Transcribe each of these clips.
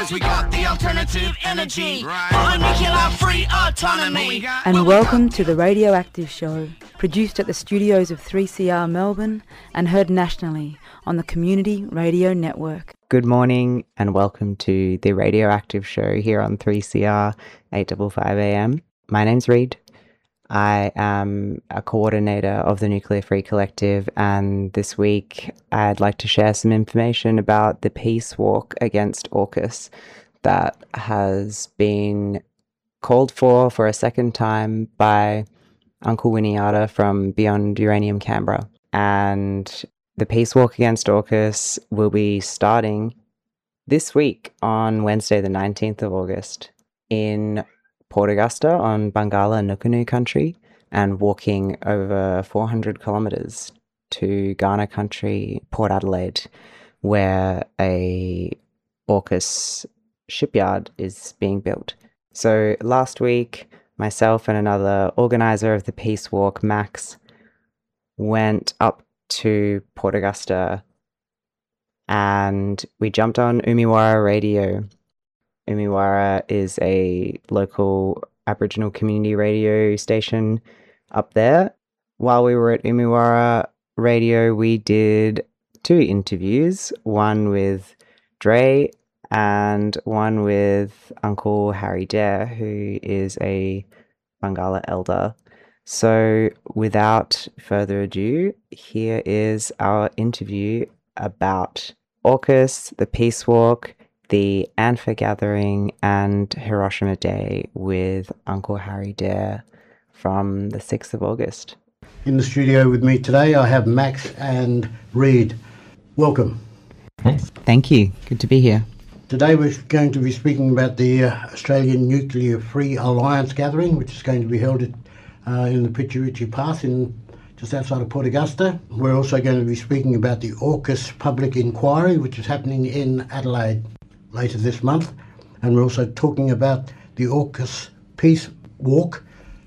'cause we got the alternative energy. For nuclear-free autonomy. And welcome to the Radioactive Show, produced at the studios of 3CR Melbourne and heard nationally on the Community Radio Network. Good morning and welcome to the Radioactive Show here on 3CR 855 AM. My name's Reid. I am a coordinator of the Nuclear Free Collective, and this week I'd like to share some information about the peace walk against AUKUS that has been called for a second time by Uncle Winiata from Beyond Uranium Canberra. And the peace walk against AUKUS will be starting this week on Wednesday the 19th of August in Port Augusta on Bangala Nukunu country and walking over 400 kilometres to Ghana country, Port Adelaide, where a AUKUS shipyard is being built. So last week, myself and another organiser of the peace walk, Max, went up to Port Augusta and we jumped on Umiwara Radio. Umiwara is a local Aboriginal community radio station up there. While we were at Umiwara Radio, we did 2 interviews, one with Dre and one with Uncle Harry Dare, who is a Bangala elder. So without further ado, here is our interview about AUKUS, the Peace Walk, the ANFA gathering, and Hiroshima Day with Uncle Harry Dare from the 6th of August. In the studio with me today, I have Max and Reid. Welcome. Thank you. Good to be here. Today we're going to be speaking about the Australian Nuclear Free Alliance gathering, which is going to be held in the Pitjantjeri Pass just outside of Port Augusta. We're also going to be speaking about the AUKUS public inquiry, which is happening in Adelaide later this month. And we're also talking about the AUKUS Peace Walk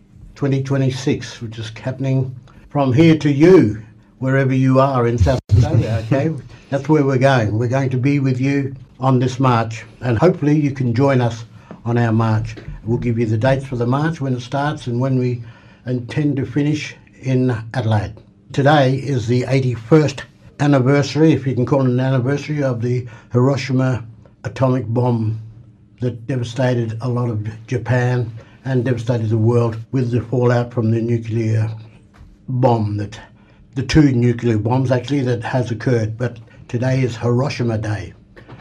2026, which is happening from here to you, wherever you are in South Australia, okay? That's where we're going. We're going to be with you on this march, and hopefully you can join us on our march. We'll give you the dates for the march, when it starts and when we intend to finish in Adelaide. Today is the 81st anniversary, if you can call it an anniversary, of the Hiroshima atomic bomb that devastated a lot of Japan and devastated the world with the fallout from the nuclear bomb, the 2 nuclear bombs actually that has occurred. But today is Hiroshima Day.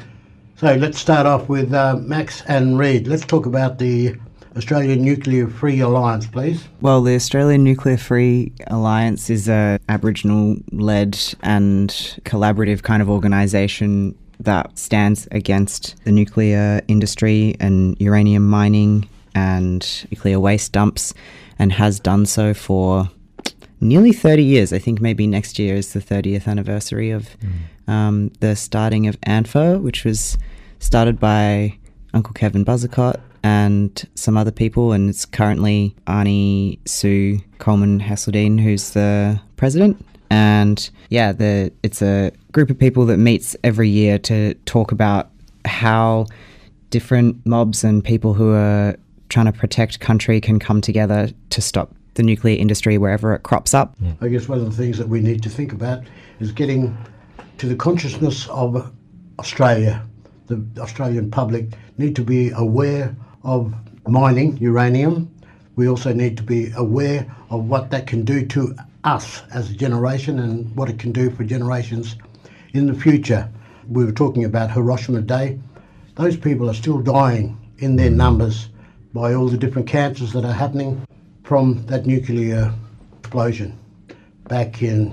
So let's start off with Max and Reid. Let's talk about the Australian Nuclear Free Alliance, please. Well, the Australian Nuclear Free Alliance is a Aboriginal-led and collaborative kind of organisation that stands against the nuclear industry and uranium mining and nuclear waste dumps, and has done so for nearly 30 years. I think maybe next year is the 30th anniversary of the starting of ANFA, which was started by Uncle Kevin Buzzacott and some other people, and it's currently Arnie Sue Coleman Hasseldine who's the president. And yeah, it's a group of people that meets every year to talk about how different mobs and people who are trying to protect country can come together to stop the nuclear industry wherever it crops up. Yeah. I guess one of the things that we need to think about is getting to the consciousness of Australia. The Australian public need to be aware of mining uranium. We also need to be aware of what that can do to us as a generation and what it can do for generations in the future. We were talking about Hiroshima Day. Those people are still dying in their numbers by all the different cancers that are happening from that nuclear explosion back in,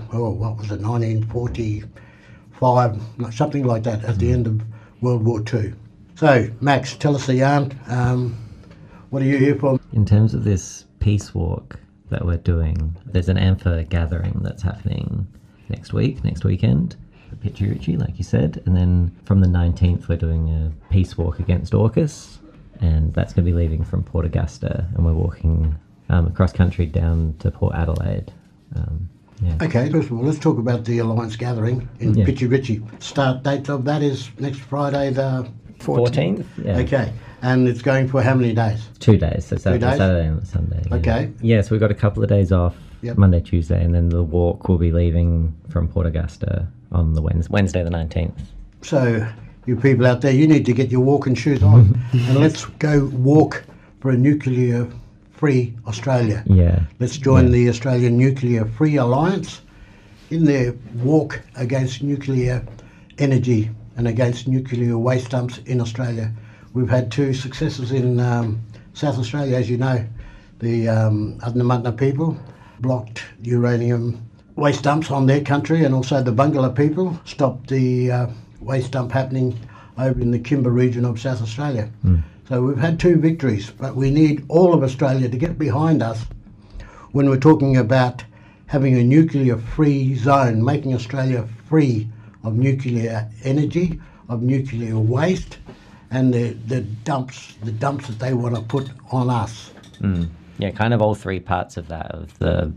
1945, something like that, at the end of World War II. So, Max, tell us the yarn. What are you here for? In terms of this peace walk that we're doing, there's an ANFA gathering that's happening next weekend, at Pitjantjeri, like you said, and then from the 19th we're doing a peace walk against AUKUS, and that's going to be leaving from Port Augusta, and we're walking across country down to Port Adelaide. Okay, first of all, let's talk about the Alliance gathering in Pitjantjeri. Start date of that is next Friday, the 14th. Yeah. Okay. And it's going for how many days? 2 days, so days? Saturday and Sunday. Yeah. Okay. Yeah, so we've got a couple of days off, Yep. Monday, Tuesday, and then the walk will be leaving from Port Augusta on the Wednesday the 19th. So, you people out there, you need to get your walking shoes on and let's go walk for a nuclear-free Australia. Yeah. Let's join the Australian Nuclear Free Alliance in their walk against nuclear energy and against nuclear waste dumps in Australia. We've had 2 successes in South Australia, as you know. The Adnyamathanha people blocked uranium waste dumps on their country, and also the Bungala people stopped the waste dump happening over in the Kimber region of South Australia. So we've had 2 victories, but we need all of Australia to get behind us when we're talking about having a nuclear-free zone, making Australia free of nuclear energy, of nuclear waste, and the dumps that they want to put on us. Yeah, kind of all 3 parts of that, of the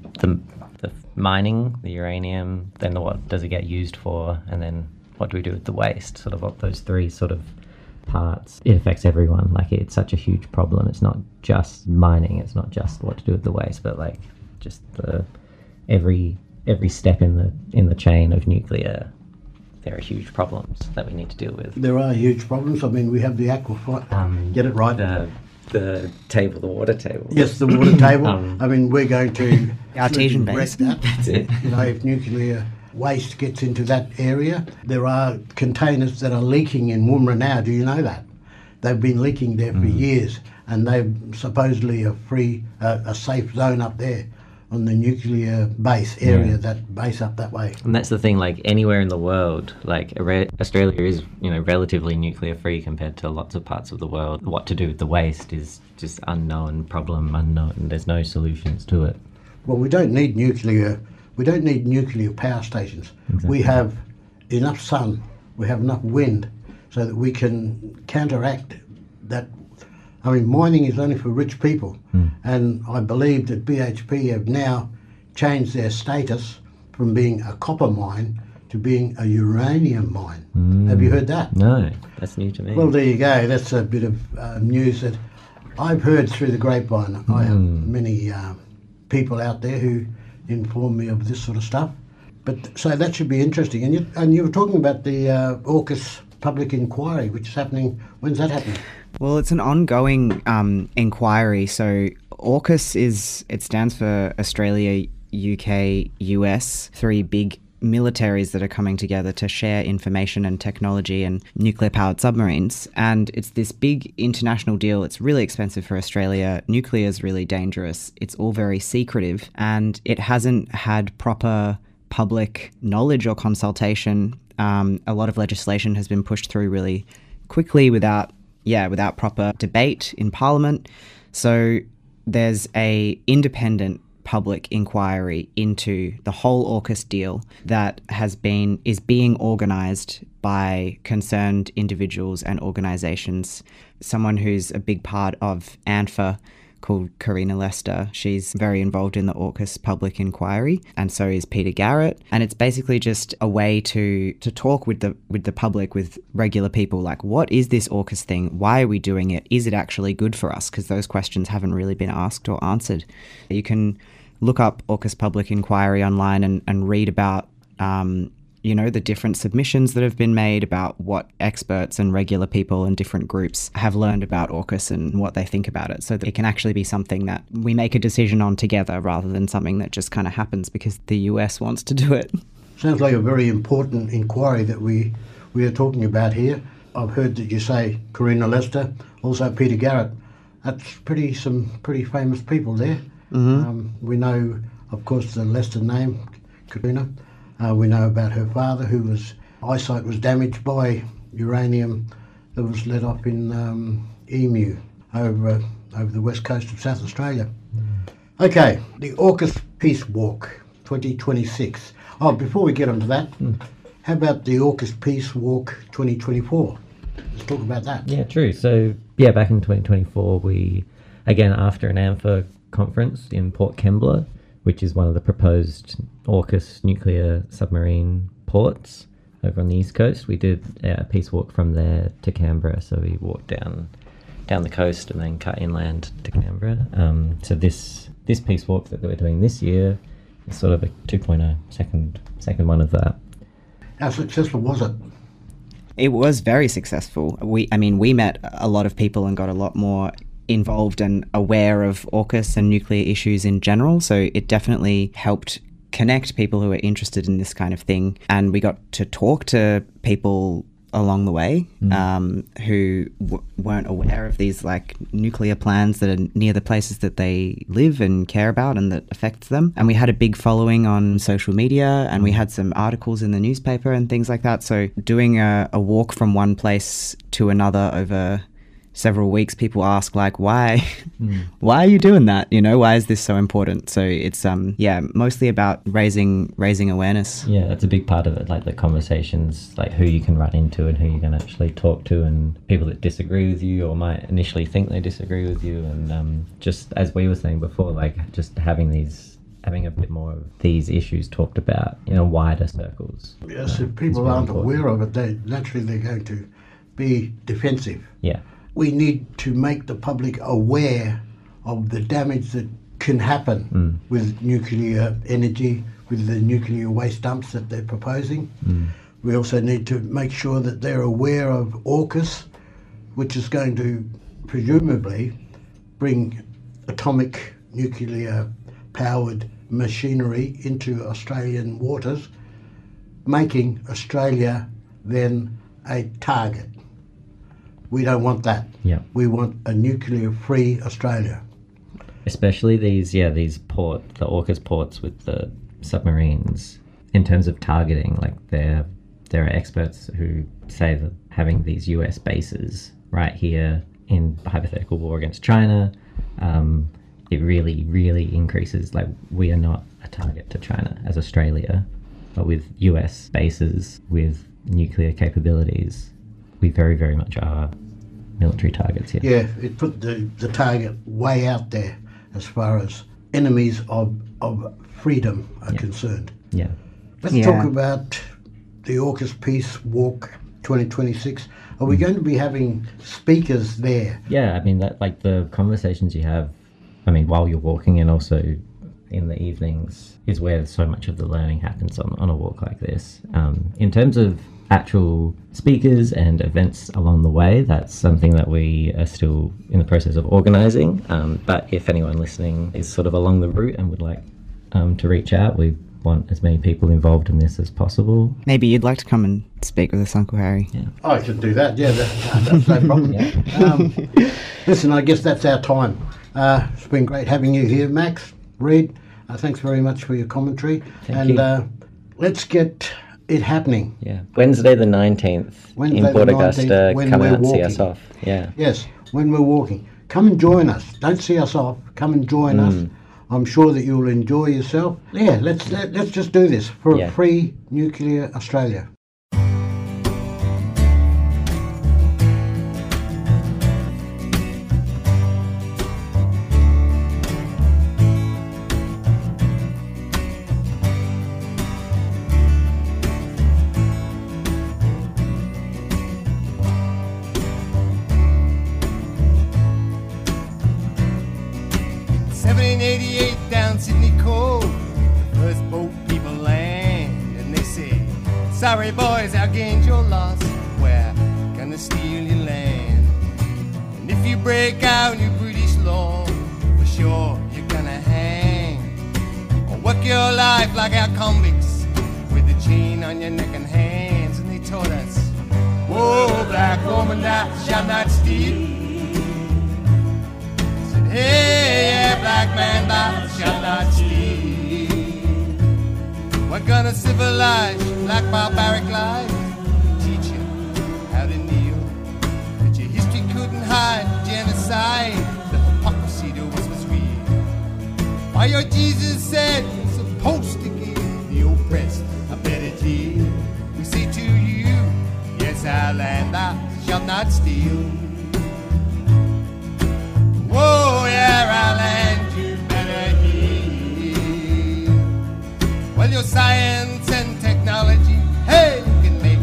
mining, the uranium, then what does it get used for, and then what do we do with the waste, sort of those 3 sort of parts. It affects everyone. Like, it's such a huge problem. It's not just mining, it's not just what to do with the waste, but like just every step in the chain of nuclear. There are huge problems that we need to deal with. There are huge problems. I mean, we have the aquifer. Get it right. The water table. Yes, the water table. I mean, we're going to Artesian wreck base. that. That's it. You know, if nuclear waste gets into that area, there are containers that are leaking in Woomera now. Do you know that? They've been leaking there for years, and they're supposedly a safe zone up there on the nuclear base area, that base up that way. And that's the thing, like anywhere in the world, like Australia is, relatively nuclear free compared to lots of parts of the world. What to do with the waste is just unknown. There's no solutions to it. Well, we don't need nuclear power stations. Exactly. We have enough sun, we have enough wind, so that we can counteract that. I mean, mining is only for rich people, and I believe that BHP have now changed their status from being a copper mine to being a uranium mine. Have you heard that? No, that's new to me. Well, there you go. That's a bit of news that I've heard through the grapevine. I have many people out there who inform me of this sort of stuff. But so that should be interesting. And you were talking about the AUKUS public inquiry, which is happening. When's that happening? Well, it's an ongoing inquiry. So AUKUS it stands for Australia, UK, US, 3 big militaries that are coming together to share information and technology and nuclear-powered submarines. And it's this big international deal. It's really expensive for Australia. Nuclear is really dangerous. It's all very secretive, and it hasn't had proper public knowledge or consultation. A lot of legislation has been pushed through really quickly without proper debate in Parliament. So there's a independent public inquiry into the whole AUKUS deal that is being organised by concerned individuals and organisations. Someone who's a big part of ANFA, called Karina Lester. She's very involved in the AUKUS public inquiry, and so is Peter Garrett. And it's basically just a way to talk with the public, with regular people, like, what is this AUKUS thing? Why are we doing it? Is it actually good for us? Because those questions haven't really been asked or answered. You can look up AUKUS public inquiry online and read about the different submissions that have been made, about what experts and regular people and different groups have learned about AUKUS and what they think about it, so that it can actually be something that we make a decision on together rather than something that just kind of happens because the US wants to do it. Sounds like a very important inquiry that we are talking about here. I've heard that you say Karina Lester, also Peter Garrett. That's some pretty famous people there. We know, of course, the Lester name, Karina. We know about her father, whose eyesight was damaged by uranium that was let off in Emu over the west coast of South Australia. Okay, the AUKUS Peace Walk 2026. Oh, before we get onto that, how about the AUKUS Peace Walk 2024? Let's talk about that. Yeah, true. So, back in 2024, we, again, after an ANFA conference in Port Kembla, which is one of the proposed AUKUS nuclear submarine ports, over on the East Coast. We did a peace walk from there to Canberra, so we walked down the coast and then cut inland to Canberra. So this peace walk that we're doing this year is sort of a 2.0, second one of that. How successful was it? It was very successful. We met a lot of people and got a lot more involved and aware of AUKUS and nuclear issues in general. So it definitely helped connect people who are interested in this kind of thing. And we got to talk to people along the way who weren't aware of these like nuclear plans that are near the places that they live and care about and that affects them. And we had a big following on social media, and we had some articles in the newspaper and things like that. So doing a walk from one place to another over several weeks, people ask like, why are you doing that? You know, why is this so important? So it's mostly about raising awareness. Yeah, that's a big part of it, like the conversations, like who you can run into and who you can actually talk to, and people that disagree with you or might initially think they disagree with you. And just as we were saying before, like just having a bit more of these issues talked about in wider circles. Yes, if people aren't aware of it, they're going to be defensive. Yeah. We need to make the public aware of the damage that can happen with nuclear energy, with the nuclear waste dumps that they're proposing. We also need to make sure that they're aware of AUKUS, which is going to presumably bring atomic nuclear powered machinery into Australian waters, making Australia then a target. We don't want that. Yeah. We want a nuclear-free Australia. Especially these ports, the AUKUS ports with the submarines. In terms of targeting, like there are experts who say that having these US bases right here in hypothetical war against China, it really, really increases. Like, we are not a target to China as Australia, but with US bases with nuclear capabilities, we very, very much are military targets here. Yeah, it put the target way out there as far as enemies of freedom are concerned. Yeah. Let's talk about the AUKUS Peace Walk 2026. Are we going to be having speakers there? Yeah, I mean, that, like the conversations you have, I mean, while you're walking and also in the evenings is where so much of the learning happens on a walk like this. In terms of actual speakers and events along the way, that's something that we are still in the process of organising. But if anyone listening is sort of along the route and would like to reach out, we want as many people involved in this as possible. Maybe you'd like to come and speak with us, Uncle Harry. Yeah. I could do that, that's no problem. Listen, I guess that's our time. It's been great having you here, Max, Reid. Thanks very much for your commentary. Thank you. Let's get it happening. Yeah. Wednesday the 19th in Port Augusta. Come out and see us off. Yeah. Yes, when we're walking. Come and join us. Don't see us off. Come and join us. I'm sure that you'll enjoy yourself. Yeah, let's just do this for a free nuclear Australia. Sorry boys, I gained your loss. We're gonna steal your land. And if you break out new British law, for sure you're gonna hang. Or work your life like our convicts, with a chain on your neck and hands. And they taught us, whoa, black woman, thou shalt not steal. Said, hey, yeah, black man, thou shalt not steal. We're gonna civilize black barbaric life, teach you how to kneel. But your history couldn't hide genocide, the hypocrisy to us was real. Why your Jesus said you're supposed to give the oppressed a better deal. We say to you, yes, our land thou shalt not steal. Whoa, yeah, our land you better heal. Well, your science and technology, hey, you can make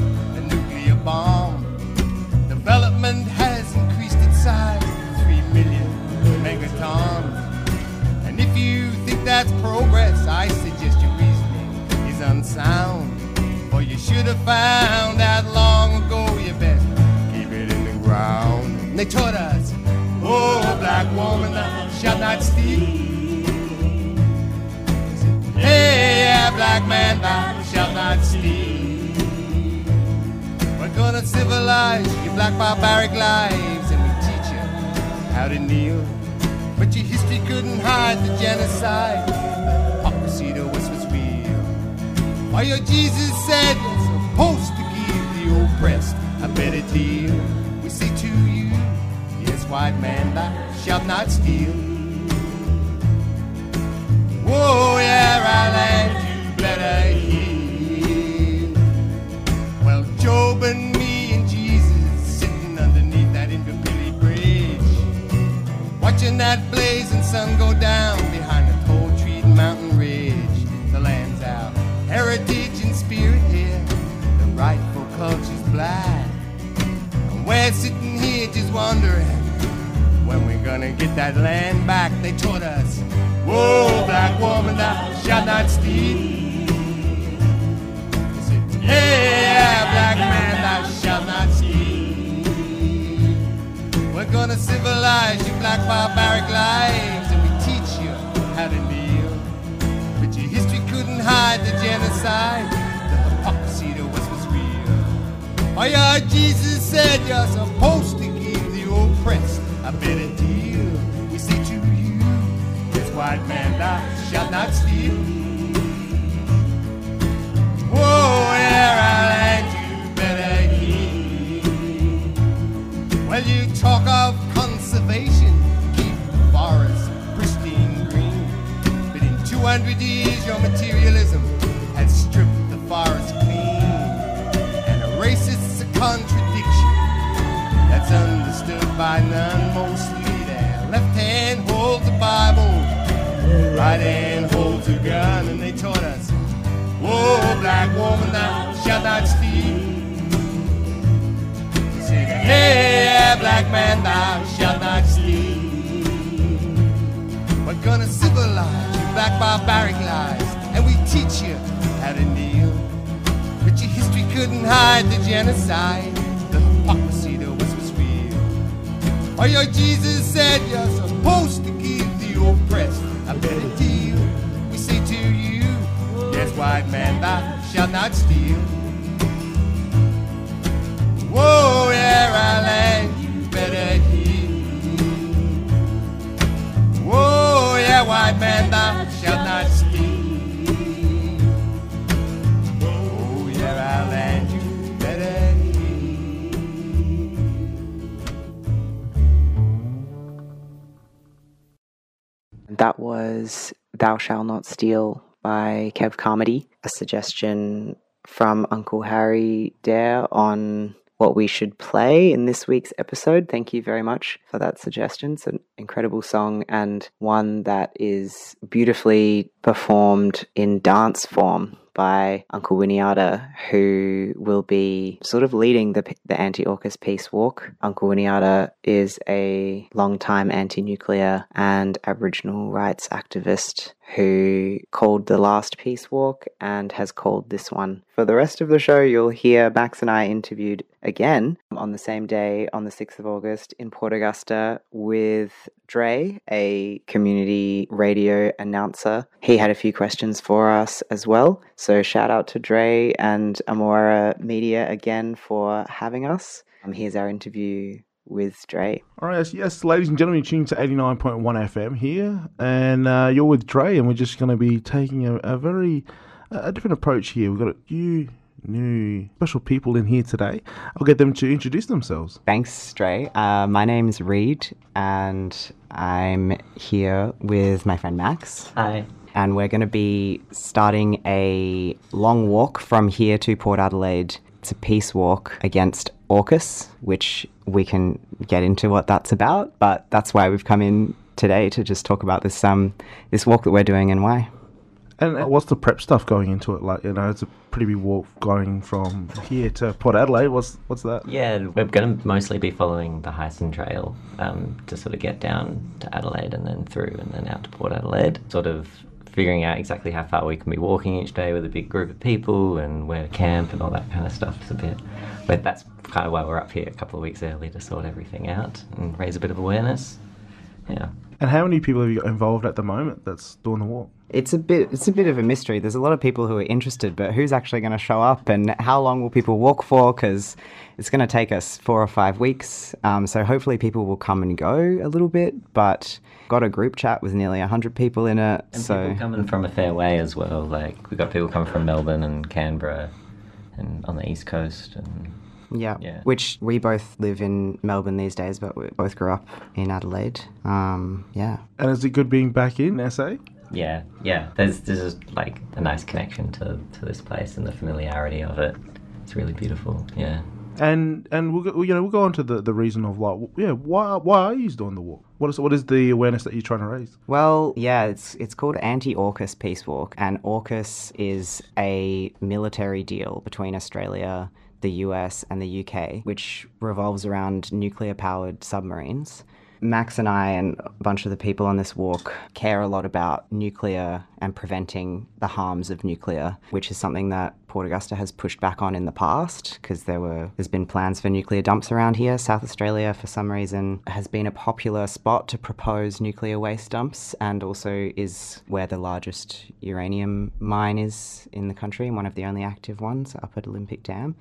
have found out long ago. You best keep it in the ground. And they taught us, oh, black woman, thou shalt not steal. Hey, yeah, black man, thou shalt not steal. We're gonna civilize your black barbaric lives, and we teach you how to kneel. But your history couldn't hide the genocide, the hypocrisy to us was real. Why, your Jesus said you're supposed to give the oppressed a better deal. We say to you, yes, white man, thou shalt not steal. Whoa, yeah, our land you better heal. Well, Job and me and Jesus sitting underneath that Inverpilly Bridge, watching that blazing sun go down behind the tall tree mountain ridge. The land's our heritage and spirit here, the rightful culture's black. And we're sitting here just wondering when we're gonna get that land back. They taught us, whoa, black woman, thou shalt not steal. Yeah, black man, thou shalt not steal. We're gonna civilize your black barbaric lives, and we teach you how to kneel. But your history couldn't hide the genocide, the hypocrisy to us was real. Oh yeah, Jesus said you're supposed to give the oppressed a better deal. We say to you, yes, white man, thou shalt not steal. Whoa, yeah, our land you better heal. Well, you talk of conservation, keep the forest pristine green. But in 200 years, your materialism has stripped the forest clean and erases a contradiction that's understood by none. Mostly their left hand holds the Bible, right hand holds a gun. And they taught us, whoa, black woman, thou shalt not steal. They said, hey, yeah, black man, thou shalt not steal. We're gonna civilize your black barbaric lives, and we teach you how to kneel. But your history couldn't hide the genocide, the hypocrisy to us was real. Oh, your Jesus said you're supposed to give the oppressed a better deal. We say to you, yes, white man, thou shalt not steal. Whoa, yeah, our land you better heal. Whoa, yeah, white man, thou shalt not steal. Whoa, yeah, our land you better heal. That was Thou Shall Not Steal by Kev Carmody, a suggestion from Uncle Harry Dare on what we should play in this week's episode. Thank you very much for that suggestion. It's an incredible song, and one that is beautifully performed in dance form by Uncle Winiata, who will be sort of leading the anti-AUKUS peace walk. Uncle Winiata is a long-time anti-nuclear and Aboriginal rights activist who called the last peace walk and has called this one. For the rest of the show, you'll hear Max and I interviewed again on the same day, on the 6th of August, in Port Augusta with Dre, a community radio announcer. He had a few questions for us as well. So shout out to Dre and Amora Media again for having us. Here's our interview with Dre. All right, yes, ladies and gentlemen, you're tuned to 89.1 FM here, and you're with Dre, and we're just going to be taking a very different approach here. We've got a few new special people in here today. I'll get them to introduce themselves. Thanks, Dre. My name's Reed, and I'm here with my friend Max. Hi. And we're going to be starting a long walk from here to Port Adelaide. It's a peace walk against AUKUS, which we can get into what that's about, but that's why we've come in today to just talk about this this walk that we're doing and why. And what's the prep stuff going into it? Like, you know, it's a pretty big walk going from here to Port Adelaide. What's that? Yeah, we're going to mostly be following the Hyson Trail to sort of get down to Adelaide and then through and then out to Port Adelaide. Sort of figuring out exactly how far we can be walking each day with a big group of people and where to camp and all that kind of stuff is a bit. But that's kind of why we're up here a couple of weeks early, to sort everything out and raise a bit of awareness. Yeah. And how many people have you got involved at the moment that's doing the walk? It's a bit of a mystery. There's a lot of people who are interested, but who's actually going to show up and how long will people walk for? Because it's going to take us 4 or 5 weeks. So hopefully people will come and go a little bit, but got a group chat with nearly 100 people in it. And so people coming from a fair way as well. Like, we've got people coming from Melbourne and Canberra and on the East Coast. And yeah, yeah. Which we both live in Melbourne these days, but we both grew up in Adelaide. Yeah. And is it good being back in SA? Yeah. There's just like a nice connection to this place and the familiarity of it. It's really beautiful. Yeah. And we'll go on to the reason of like, why are you doing the walk? What is the awareness that you're trying to raise? Well, yeah, it's called Anti-AUKUS Peace Walk, and AUKUS is a military deal between Australia, the US and the UK, which revolves around nuclear-powered submarines. Max and I and a bunch of the people on this walk care a lot about nuclear and preventing the harms of nuclear, which is something that Port Augusta has pushed back on in the past because there's been plans for nuclear dumps around here. South Australia, for some reason, has been a popular spot to propose nuclear waste dumps, and also is where the largest uranium mine is in the country and one of the only active ones up at Olympic Dam.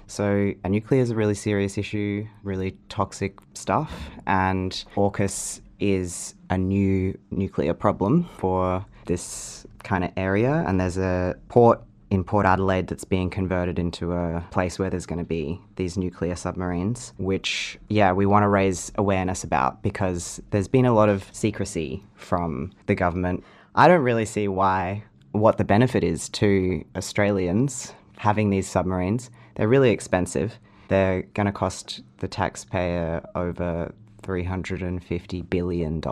So nuclear is a really serious issue, really toxic stuff, and AUKUS is a new nuclear problem for this kind of area. And there's a port in Port Adelaide that's being converted into a place where there's going to be these nuclear submarines, which, we want to raise awareness about because there's been a lot of secrecy from the government. I don't really see what the benefit is to Australians having these submarines. They're really expensive. They're going to cost the taxpayer over $350 billion.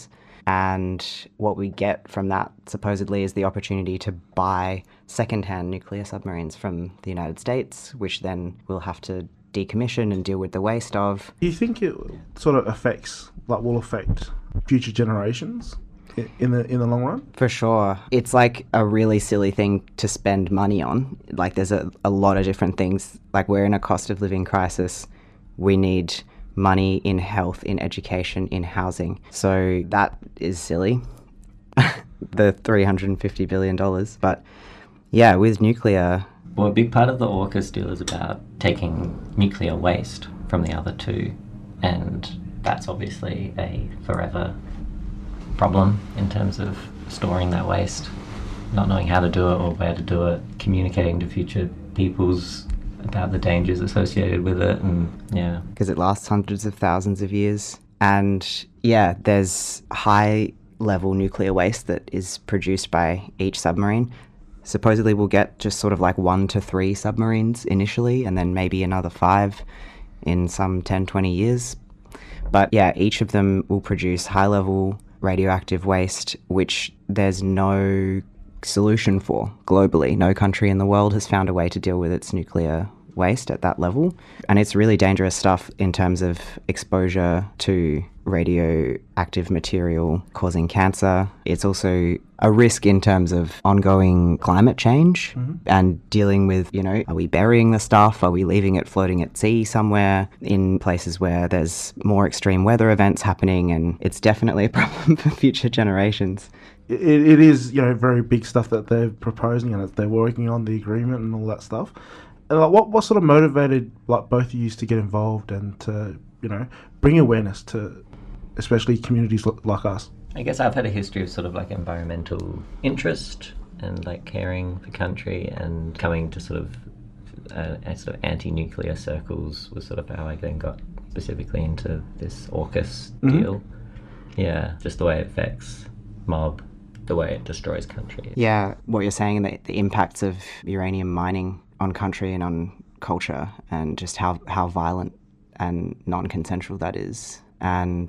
And what we get from that, supposedly, is the opportunity to buy second-hand nuclear submarines from the United States, which then we'll have to decommission and deal with the waste of. Do you think it sort of will affect future generations in the long run? For sure. It's like a really silly thing to spend money on. Like, there's a lot of different things. Like, we're in a cost of living crisis. We need money in health, in education, in housing. So that is silly. The $350 billion. But yeah, with nuclear. Well, a big part of the AUKUS deal is about taking nuclear waste from the other two. And that's obviously a forever problem in terms of storing that waste, not knowing how to do it or where to do it, communicating to future peoples about the dangers associated with it, and because it lasts hundreds of thousands of years. And there's high level nuclear waste that is produced by each submarine. Supposedly we'll get just sort of like 1 to 3 submarines initially, and then maybe another 5 in some 10-20 years. But each of them will produce high level radioactive waste, which there's no solution for globally. No country in the world has found a way to deal with its nuclear waste at that level. And it's really dangerous stuff in terms of exposure to radioactive material causing cancer. It's also a risk in terms of ongoing climate change and dealing with, are we burying the stuff? Are we leaving it floating at sea somewhere in places where there's more extreme weather events happening? And it's definitely a problem for future generations. It is, very big stuff that they're proposing, and they're working on the agreement and all that stuff. And what sort of motivated both of you to get involved and to bring awareness to especially communities like us? I guess I've had a history of sort of like environmental interest and like caring for country, and coming to sort of anti-nuclear circles was sort of how I then got specifically into this AUKUS deal. Yeah, just the way it affects mob, the way it destroys country. Yeah, what you're saying, the impacts of uranium mining on country and on culture, and just how violent and non-consensual that is. And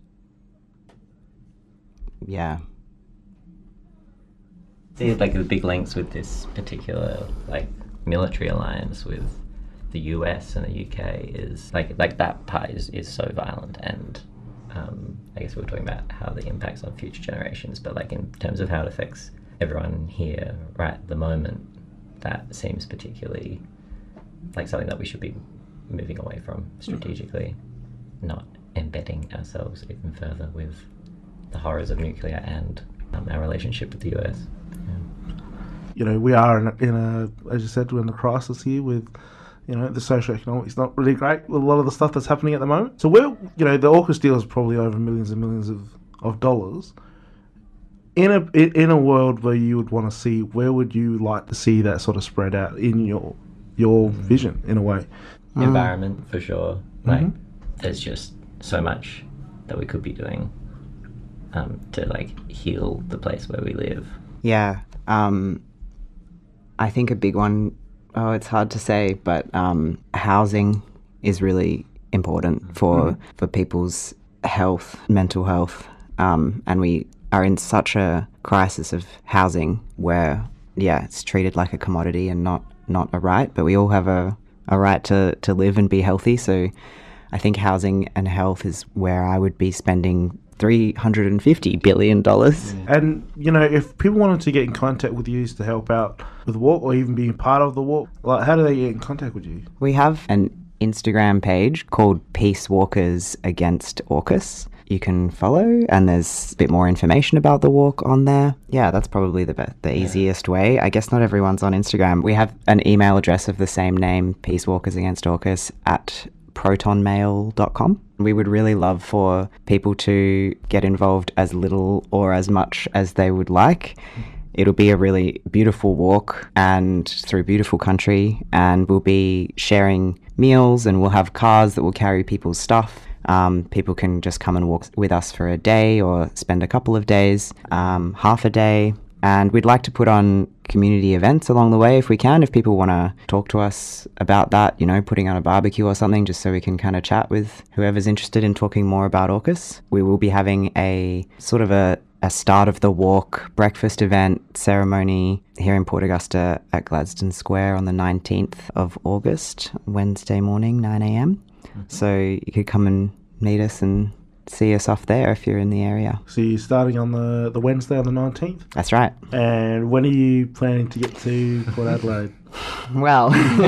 see, like, the big links with this particular like military alliance with the US and the UK is like that part is so violent. And I guess we were talking about how the impacts on future generations, but like in terms of how it affects everyone here right at the moment, that seems particularly like something that we should be moving away from strategically, not embedding ourselves even further with the horrors of nuclear and our relationship with the US. You know, we are in a, as you said, we're in a crisis here with, you know, the socioeconomics not really great with a lot of the stuff that's happening at the moment. So we're, you know, the AUKUS deal is probably over millions and millions of dollars. In a world where you would want to see, where would you like to see that sort of spread out in your vision, in a way? Environment, for sure. Like, there's just so much that we could be doing to, like, heal the place where we live. Yeah. I think a big one, it's hard to say, but housing is really important for people's health, mental health, and we are in such a crisis of housing where, it's treated like a commodity and not a right, but we all have a right to live and be healthy. So I think housing and health is where I would be spending $350 billion. And, you know, if people wanted to get in contact with you to help out with the walk or even being part of the walk, like, how do they get in contact with you? We have an Instagram page called Peace Walkers Against AUKUS. You can follow, and there's a bit more information about the walk on there. Yeah, that's probably the easiest way. I guess not everyone's on Instagram. We have an email address of the same name, Peace Walkers Against AUKUS, at protonmail.com. We would really love for people to get involved as little or as much as they would like. It'll be a really beautiful walk and through beautiful country, and we'll be sharing meals, and we'll have cars that will carry people's stuff. People can just come and walk with us for a day or spend a couple of days, half a day. And we'd like to put on community events along the way if we can, if people want to talk to us about that, you know, putting on a barbecue or something, just so we can kind of chat with whoever's interested in talking more about AUKUS. We will be having a sort of a start of the walk breakfast event ceremony here in Port Augusta at Gladstone Square on the 19th of August, Wednesday morning, 9 a.m. So you could come and meet us and see us off there if you're in the area. So you're starting on the Wednesday on the 19th? That's right. And when are you planning to get to Port Adelaide? Well,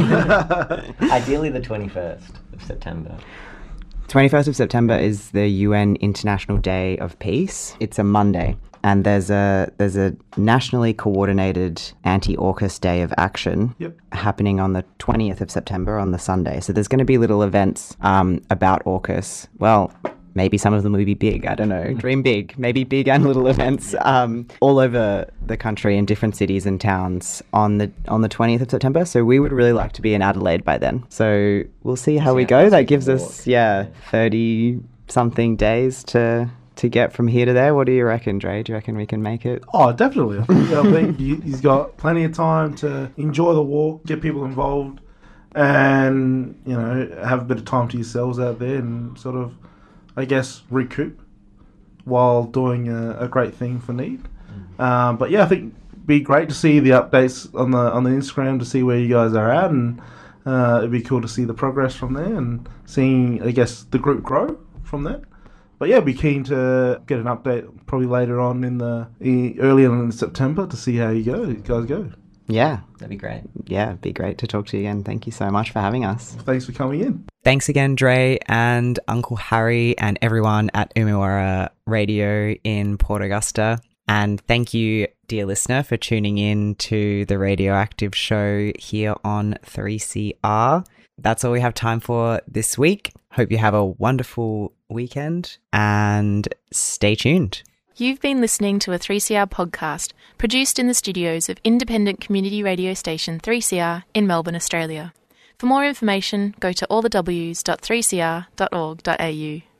ideally the 21st of September. 21st of September is the UN International Day of Peace. It's a Monday. And there's a nationally coordinated anti-AUKUS Day of Action happening on the 20th of September on the Sunday. So there's going to be little events about AUKUS. Well, maybe some of them will be big. I don't know. Dream big. Maybe big and little events all over the country in different cities and towns on the 20th of September. So we would really like to be in Adelaide by then. So we'll see how we go. That gives us 30-something days to get from here to there. What do you reckon, Dre? Do you reckon we can make it? Oh, definitely. I think he's got plenty of time to enjoy the walk, get people involved, and, you know, have a bit of time to yourselves out there and sort of, I guess, recoup while doing a great thing for Need. But yeah, I think it'd be great to see the updates on the Instagram to see where you guys are at, and it'd be cool to see the progress from there and seeing, I guess, the group grow from there. But yeah, be keen to get an update probably later on earlier in September to see how you guys go. Yeah. That'd be great. Yeah, it'd be great to talk to you again. Thank you so much for having us. Thanks for coming in. Thanks again, Dre and Uncle Harry and everyone at Umiwara Radio in Port Augusta. And thank you, dear listener, for tuning in to the Radioactive Show here on 3CR. That's all we have time for this week. Hope you have a wonderful weekend and stay tuned. You've been listening to a 3CR podcast produced in the studios of independent community radio station 3CR in Melbourne, Australia. For more information, go to allthews.3cr.org.au.